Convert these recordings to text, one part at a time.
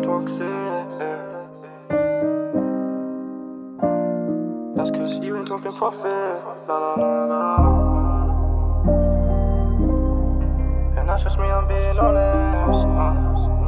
toxic. That's cause you ain't talking profit. No, no, no, no. And that's just me, I'm being honest.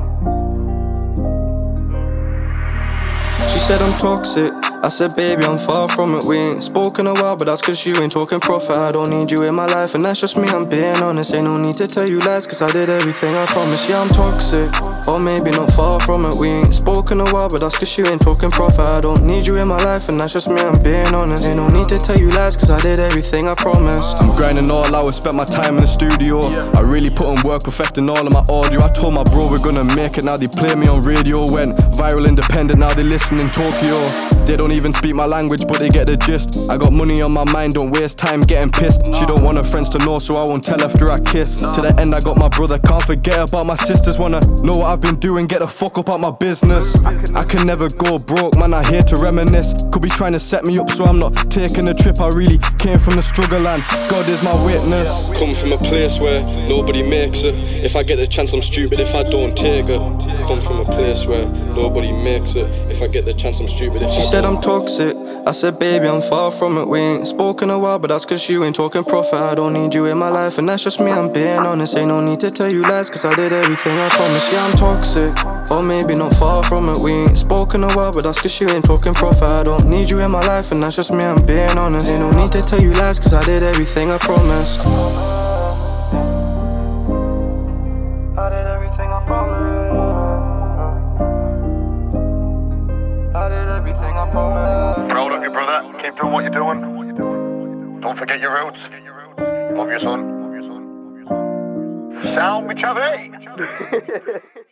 She said I'm toxic, I said baby I'm far from it. We ain't spoken a while, but that's cause you ain't talking profit. I don't need you in my life, and that's just me, I'm being honest. Ain't no need to tell you lies, cause I did everything I promised. Yeah, I'm toxic, or maybe not far from it. We ain't spoken a while, but that's cause you ain't talking profit. I don't need you in my life, and that's just me, I'm being honest. Ain't no need to tell you lies, cause I did everything I promised. I'm grinding all hours, spent my time in the studio. I really put in work, perfecting all of my audio. I told my bro we're gonna make it, now they play me on radio. Went viral independent, now they listen in Tokyo. They don't even speak my language, but they get the gist. I got money on my mind, don't waste time getting pissed. She don't want her friends to know, so I won't tell after I kiss. To the end I got my brother, can't forget about my sisters. Wanna know what I've been doing, get the fuck up out my business. I can never go broke, man, I here to reminisce. Could be trying to set me up, so I'm not taking a trip. I really came from the struggle and God is my witness. Come from a place where nobody makes it. If I get the chance I'm stupid if I don't take it. Come from a place where nobody makes it. If I get the chance I'm stupid if I don't. She said I'm toxic, I said baby I'm far from it. We ain't spoken a while, but that's cause you ain't talking profit. I don't need you in my life, and that's just me, I'm being honest. Ain't no need to tell you lies, cause I did everything I promised. Yeah, I'm toxic, or maybe not far from it. We ain't spoken a while, but that's cause you ain't talking profit. I don't need you in my life, and that's just me, I'm being honest. Ain't no need to tell you lies, cause I did everything I promised. I did everything I promised. I did everything I promised. Proud of you, brother. Keep doing what you're doing. Don't forget your roots. Love your son. Sound me, Chavi.